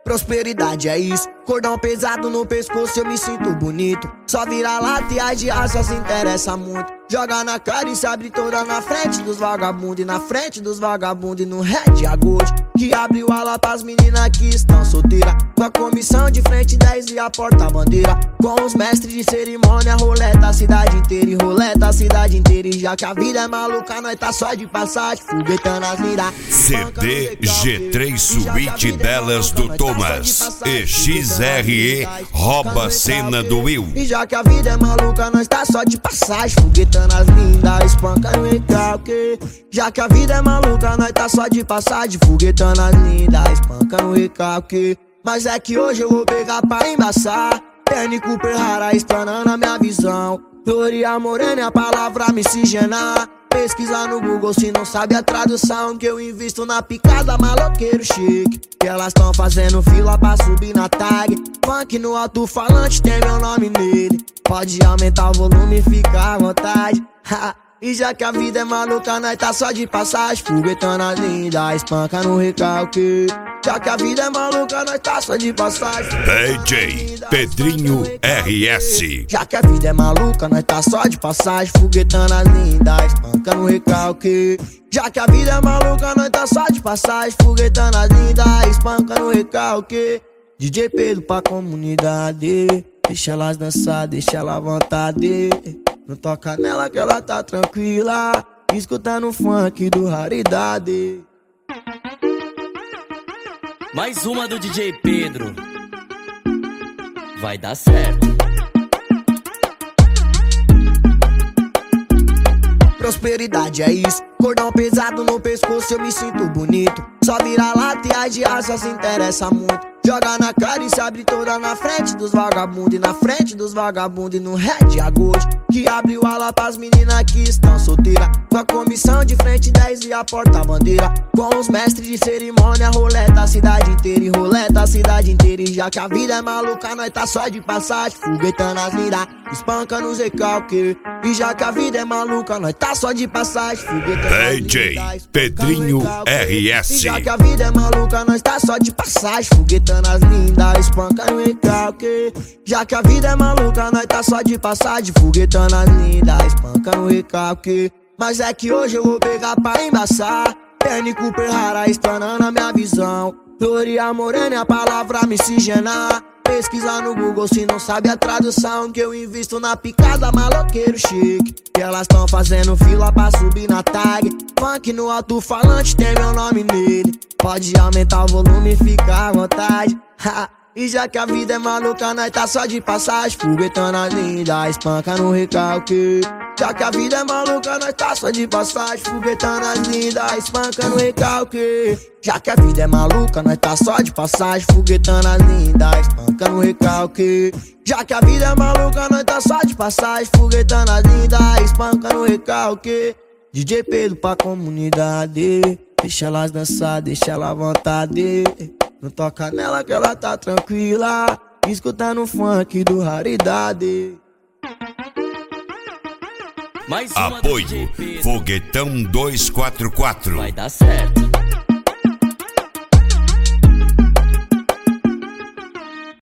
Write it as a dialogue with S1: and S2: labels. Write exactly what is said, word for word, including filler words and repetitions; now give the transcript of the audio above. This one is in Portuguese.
S1: Prosperidade é isso, cordão pesado no pescoço, eu me sinto bonito. Só vira lata e a de raça se interessa muito. Joga na cara e se abre toda na frente dos vagabundos. E na frente dos vagabundos e no Red a Gold, que abriu a ala pras meninas que estão solteiras. Com a comissão de frente dez e a porta-bandeira. Com os mestres de cerimônia, roleta a cidade inteira. E roleta a cidade inteira. E já que a vida é maluca, nós tá só de passagem, foguetando as lindas.
S2: C D G três Suíte delas do Thomas e X R E rouba a cena do Will.
S1: E já que a vida é maluca, nós tá só de passagem, foguetando as lindas, espancando o recalque. Já que a vida é maluca, nós tá só de passagem, foguetando as lindas, espancando o recalque. Mas é que hoje eu vou pegar pra embaçar. Penny Cooper rara, explanando a minha visão. Gloria Morena é a palavra miscigenar. Pesquisa no Google se não sabe a tradução. Que eu invisto na picada maloqueiro chique. Que elas tão fazendo fila pra subir na tag. Funk no alto-falante tem meu nome nele. Pode aumentar o volume e ficar à vontade. E já que a vida é maluca, nós tá só de passagem, foguetando as lindas, espanca no recalque. Já que a vida é maluca, nós tá só de passagem,
S2: D J Pedrinho R S.
S1: Já que a vida é maluca, nós tá só de passagem, foguetando as lindas, espanca no recalque. Já que a vida é maluca, nós tá só de passagem, foguetando as lindas, espanca no recalque. D J Pedro pra comunidade, deixa elas dançar, deixa ela à vontade. Não toca nela que ela tá tranquila, escutando o funk do Raridade.
S3: Mais uma do D J Pedro. Vai dar certo.
S1: Prosperidade é isso, cordão pesado no pescoço, eu me sinto bonito. Só vira lata e a de raça se interessa muito. Joga na cara e se abre toda na frente dos vagabundos. E na frente dos vagabundos e no Red a Gold, que abriu a ala pras meninas que estão solteiras. Com a comissão de frente dez e a porta-bandeira. Com os mestres de cerimônia, roleta a cidade inteira. E roleta a cidade inteira. E já que a vida é maluca, nós tá só de passagem, foguetando as lindas, espancando os recalque. E já que a vida é maluca, nós tá só de passagem, foguetando as lindas,
S2: D J Pedrinho R S.
S1: E já que a vida é maluca, nós tá só de passagem, foguetando as lindas, espancando o recalque. Já que a vida é maluca, nós tá só de passagem, foguetando as lindas, espancando o recalque. Mas é que hoje eu vou pegar pra embaçar. Penny Cooper rara, explanando a minha visão. Gloria Morena é a palavra miscigenar. Pesquisa no Google se não sabe a tradução. Que eu invisto na picada maloqueiro chique. Que elas tão fazendo fila pra subir na tag. Funk no alto-falante tem meu nome nele. Pode aumentar o volume e ficar à vontade. E já que a vida é maluca, nós tá só de passagem, foguetando as lindas, espanca no recalque. Já que a vida é maluca, nós tá só de passagem, foguetando as lindas, espanca no recalque. Já que a vida é maluca, nós tá só de passagem, foguetando as lindas, espanca no recalque. Já que a vida é maluca, nós tá só de passagem, foguetando as lindas, espanca no recalque. D J Pedro pra comunidade, deixa elas dançar, deixa ela à vontade. Não toca nela que ela tá tranquila, escutando o funk do Raridade.
S3: Mais uma
S2: Apoio
S3: do D J Pedro.
S2: Foguetão dois quatro quatro.
S3: Vai dar certo.